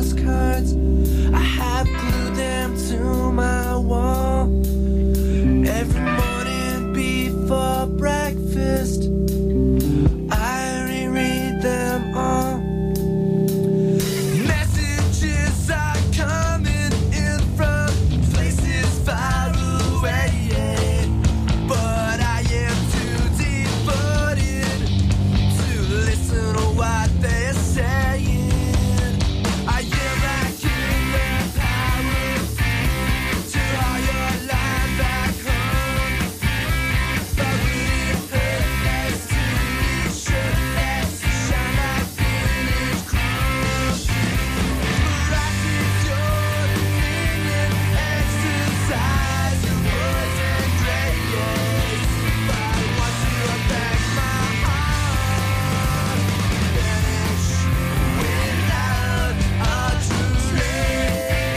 postcards. I have glued them to my wall. Every morning before breakfast, I reread them all. Messages are coming in from places far away, but I am too devoted to listen to what they're saying. I am back in the power to all your line back home, but we hurt less to each other, shine like vintage chrome. Miraculous your dominion, exercise your words and grace. But I want to beg my heart, vanish without a trace.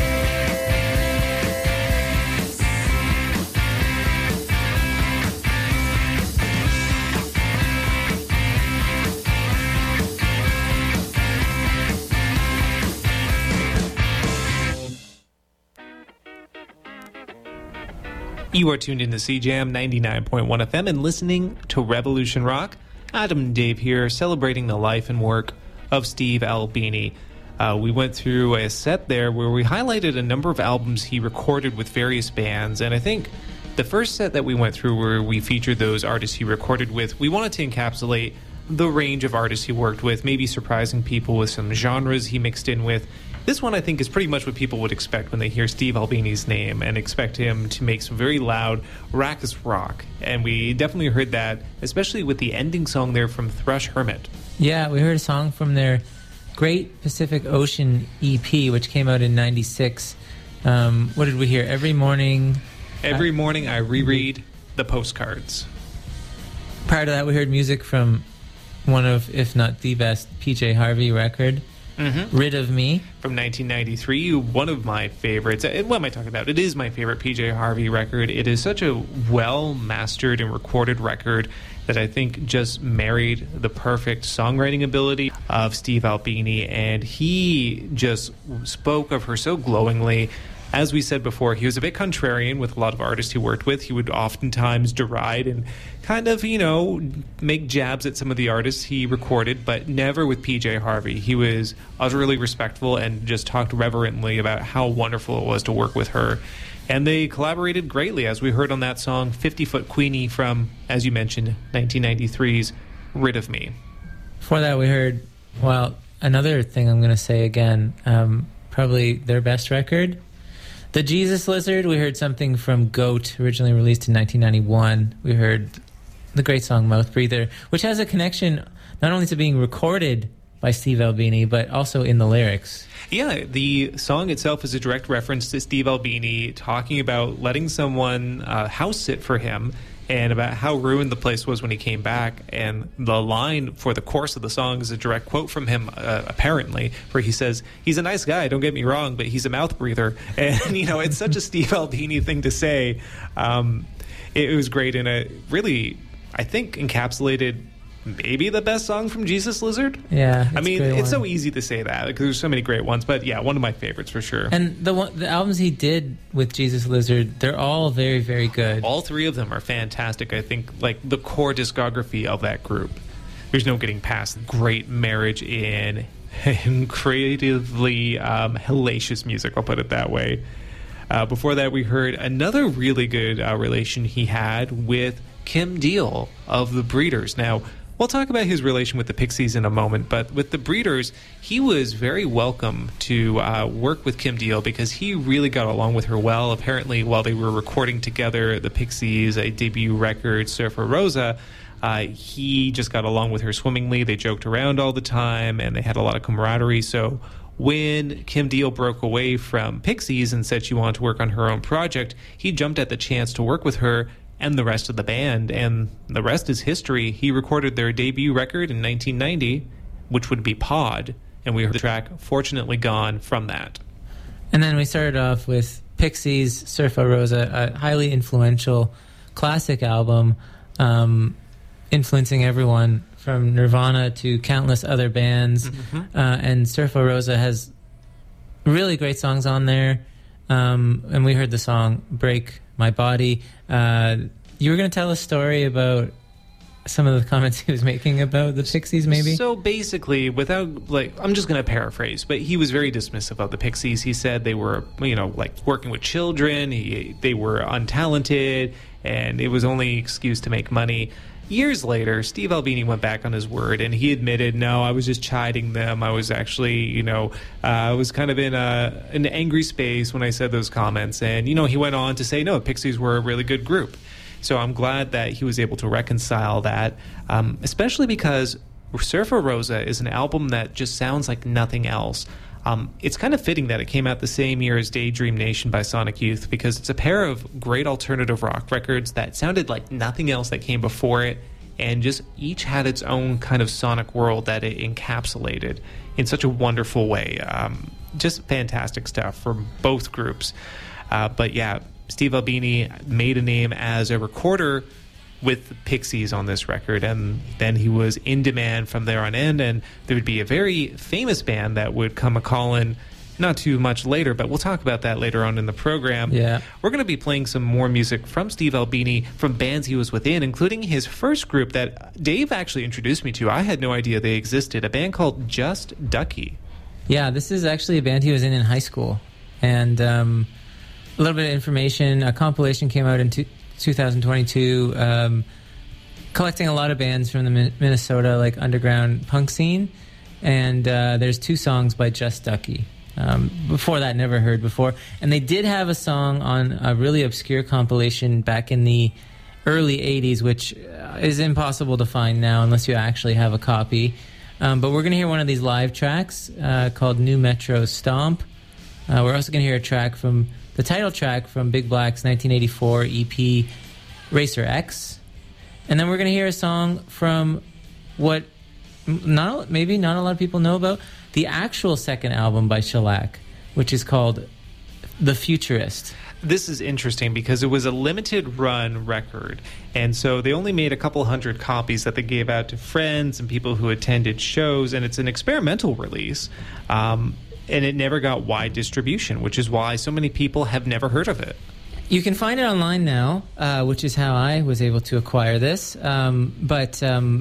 You are tuned into CJAM 99.1 FM and listening to Revolution Rock. Adam and Dave here, celebrating the life and work of Steve Albini. We went through a set there where we highlighted a number of albums he recorded with various bands, and I think the first set that we went through where we featured those artists he recorded with, we wanted to encapsulate the range of artists he worked with, maybe surprising people with some genres he mixed in with. This one, I think, is pretty much what people would expect when they hear Steve Albini's name and expect him to make some very loud, raucous rock. And we definitely heard that, especially with the ending song there from Thrush Hermit. Yeah, we heard a song from their Great Pacific Ocean EP, which came out in '96. What did we hear? Every morning I reread the postcards. Prior to that, we heard music from one of, if not the best, PJ Harvey record, Rid of Me. From 1993, one of my favorites. What am I talking about? It is my favorite PJ Harvey record. It is such a well-mastered and recorded record that I think just married the perfect songwriting ability of Steve Albini, and he just spoke of her so glowingly. As we said before, he was a bit contrarian with a lot of artists he worked with. He would oftentimes deride and kind of, make jabs at some of the artists he recorded, but never with PJ Harvey. He was utterly respectful and just talked reverently about how wonderful it was to work with her. And they collaborated greatly, as we heard on that song, 50-Foot Queenie from, as you mentioned, 1993's Rid of Me. Before that, we heard, another thing I'm going to say again, probably their best record, The Jesus Lizard. We heard something from Goat, originally released in 1991. We heard the great song Mouth Breather, which has a connection not only to being recorded by Steve Albini, but also in the lyrics. Yeah, the song itself is a direct reference to Steve Albini talking about letting someone house sit for him and about how ruined the place was when he came back. And the line for the chorus of the song is a direct quote from him, apparently, where he says, he's a nice guy, don't get me wrong, but he's a mouth breather. And, it's such a Steve Albini thing to say. It was great, and it really, I think, encapsulated maybe the best song from Jesus Lizard. Yeah, it's so easy to say that because there's so many great ones, but yeah, one of my favorites for sure. And the albums he did with Jesus Lizard, they're all very, very good. All three of them are fantastic. I think the core discography of that group, there's no getting past great marriage in creatively hellacious music, I'll put it that way. Before that, we heard another really good relation he had with Kim Deal of the Breeders. Now, we'll talk about his relation with the Pixies in a moment, but with the Breeders, he was very welcome to work with Kim Deal because he really got along with her well. Apparently, while they were recording together the Pixies' debut record, Surfer Rosa, he just got along with her swimmingly. They joked around all the time, and they had a lot of camaraderie. So when Kim Deal broke away from Pixies and said she wanted to work on her own project, he jumped at the chance to work with her and the rest of the band, and the rest is history. He recorded their debut record in 1990, which would be Pod, and we heard the track Fortunately Gone from that. And then we started off with Pixies' Surfer Rosa, a highly influential classic album, influencing everyone from Nirvana to countless other bands. And Surfer Rosa has really great songs on there. And we heard the song Break My Body. You were going to tell a story about some of the comments he was making about the Pixies, maybe? So basically, without, I'm just going to paraphrase, but he was very dismissive of the Pixies. He said they were, working with children, they were untalented, and it was only an excuse to make money. Years later, Steve Albini went back on his word, and he admitted, no, I was just chiding them. I was actually, I was kind of in an angry space when I said those comments. And, he went on to say, no, Pixies were a really good group. So I'm glad that he was able to reconcile that, especially because Surfer Rosa is an album that just sounds like nothing else. It's kind of fitting that it came out the same year as Daydream Nation by Sonic Youth, because it's a pair of great alternative rock records that sounded like nothing else that came before it, and just each had its own kind of sonic world that it encapsulated in such a wonderful way. Just fantastic stuff from both groups. But yeah, Steve Albini made a name as a recorder with the Pixies on this record, and then he was in demand from there on in, and there would be a very famous band that would come a-calling not too much later, but we'll talk about that later on in the program. Yeah. We're going to be playing some more music from Steve Albini from bands he was within, including his first group that Dave actually introduced me to. I had no idea they existed, a band called Just Ducky. Yeah, this is actually a band he was in high school, and a little bit of information. A compilation came out in 2022, collecting a lot of bands from the Minnesota underground punk scene, and there's 2 songs by Just Ducky. Before that, never heard before. And they did have a song on a really obscure compilation back in the early 80s, which is impossible to find now unless you actually have a copy. But we're going to hear one of these live tracks called New Metro Stomp. We're also going to hear a track from the title track from Big Black's 1984 EP, Racer X. And then we're going to hear a song from what maybe not a lot of people know about, the actual second album by Shellac, which is called The Futurist. This is interesting because it was a limited run record, and so they only made a couple hundred copies that they gave out to friends and people who attended shows, and it's an experimental release. And it never got wide distribution, which is why so many people have never heard of it. You can find it online now, which is how I was able to acquire this. But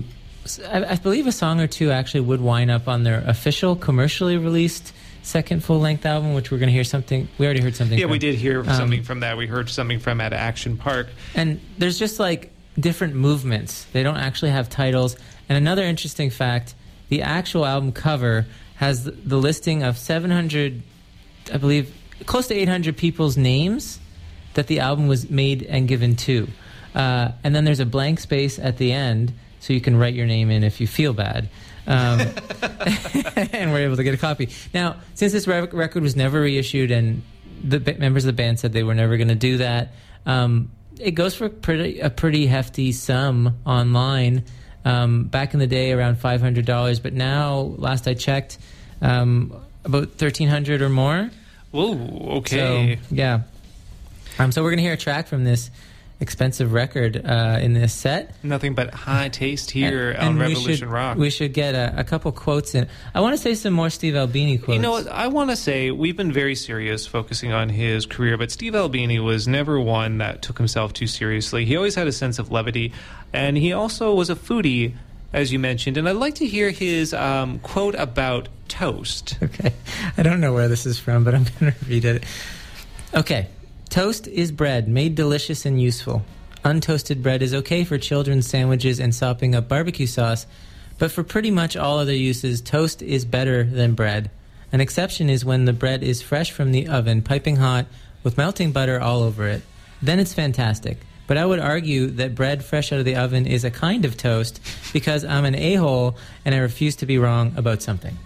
I believe a song or two actually would wind up on their official commercially released second full-length album, which we're going to hear something. We already heard something. Yeah, from. We did hear something from that. We heard something from at Action Park. And there's just different movements. They don't actually have titles. And another interesting fact, the actual album cover has the listing of 700, I believe, close to 800 people's names that the album was made and given to. And then there's a blank space at the end, so you can write your name in if you feel bad. And we're able to get a copy. Now, since this record was never reissued and the members of the band said they were never going to do that, it goes for a pretty hefty sum online. Back in the day, around $500, but now, last I checked, about $1,300 or more. Whoa, okay. So, yeah. So we're going to hear a track from this expensive record in this set. Nothing but high taste here on Revolution Rock. We should get a couple quotes in. I want to say some more Steve Albini quotes. You know what? I want to say we've been very serious focusing on his career, but Steve Albini was never one that took himself too seriously. He always had a sense of levity, and he also was a foodie, as you mentioned. And I'd like to hear his quote about toast. Okay. I don't know where this is from, but I'm going to read it. Okay. Toast is bread, made delicious and useful. Untoasted bread is okay for children's sandwiches and sopping up barbecue sauce, but for pretty much all other uses, toast is better than bread. An exception is when the bread is fresh from the oven, piping hot, with melting butter all over it. Then it's fantastic. But I would argue that bread fresh out of the oven is a kind of toast because I'm an a-hole and I refuse to be wrong about something.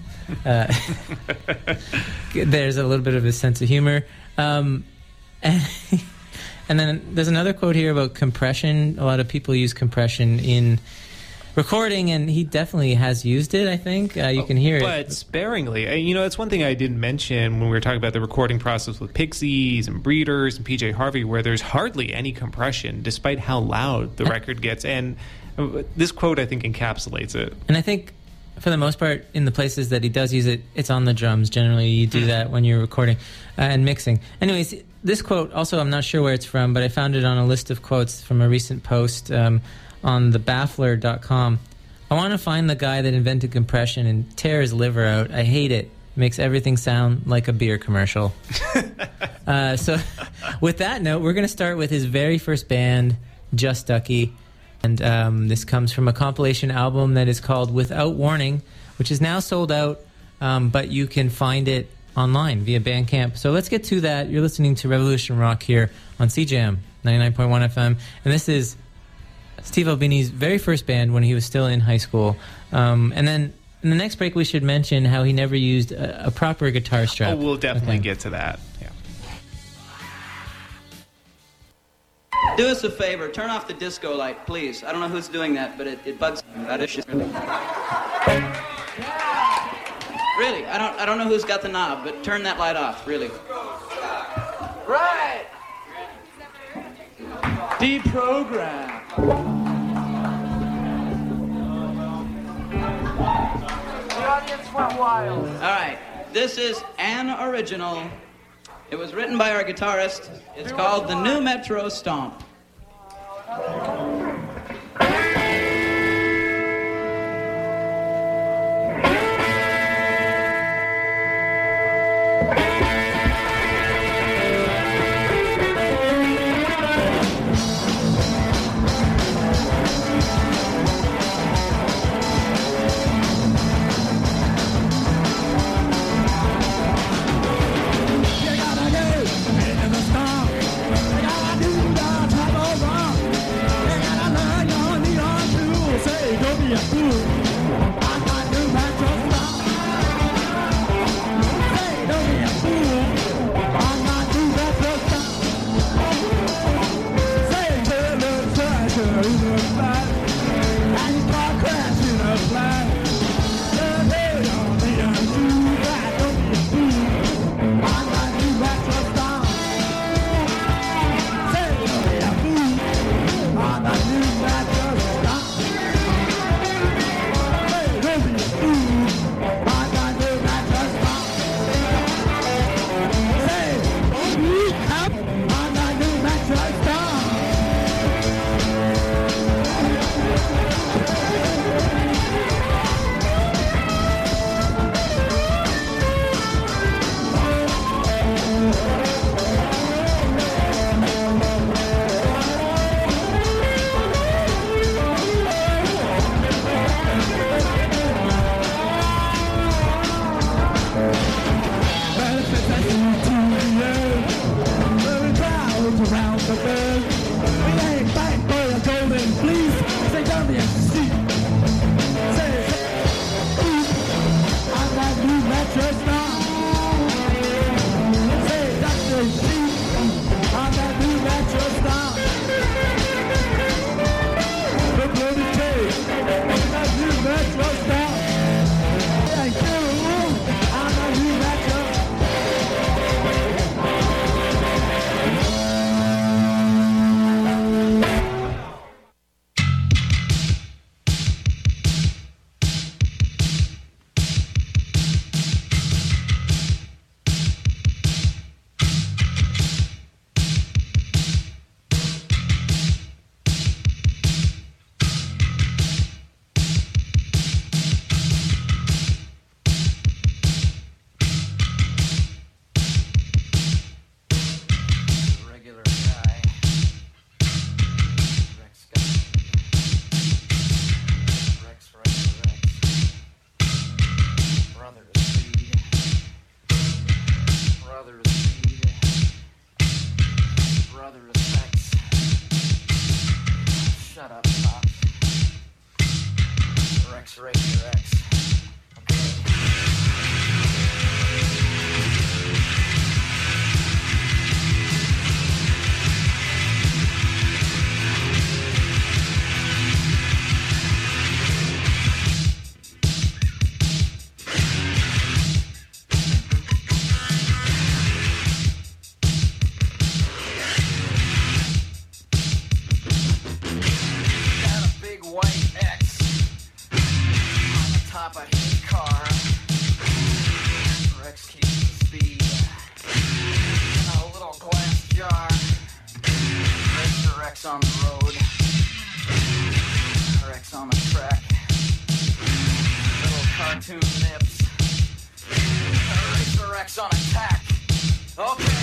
There's a little bit of a sense of humor. And then there's another quote here about compression. A lot of people use compression in recording, and he definitely has used it, I think. You can hear it. But sparingly. You know, it's one thing I didn't mention when we were talking about the recording process with Pixies and Breeders and PJ Harvey, where there's hardly any compression, despite how loud the record gets. And this quote, I think, encapsulates it. And I think for the most part, in the places that he does use it, it's on the drums. Generally, you do that when you're recording and mixing. Anyways, this quote, also, I'm not sure where it's from, but I found it on a list of quotes from a recent post on thebaffler.com. I want to find the guy that invented compression and tear his liver out. I hate it. Makes everything sound like a beer commercial. So with that note, we're going to start with his very first band, Just Ducky. And this comes from a compilation album that is called Without Warning, which is now sold out, but you can find it online via Bandcamp. So let's get to that. You're listening to Revolution Rock here on CJAM 99.1 FM. And this is Steve Albini's very first band when he was still in high school. And then in the next break, we should mention how he never used a proper guitar strap. Oh, we'll definitely get to that. Yeah. Do us a favor, turn off the disco light, please. I don't know who's doing that, but it bugs me. Really, I don't know who's got the knob, but turn that light off, really. Right! Deprogram. The audience went wild. All right, this is an original. It was written by our guitarist. It's called The New Metro Stomp. tracks on attack. Okay.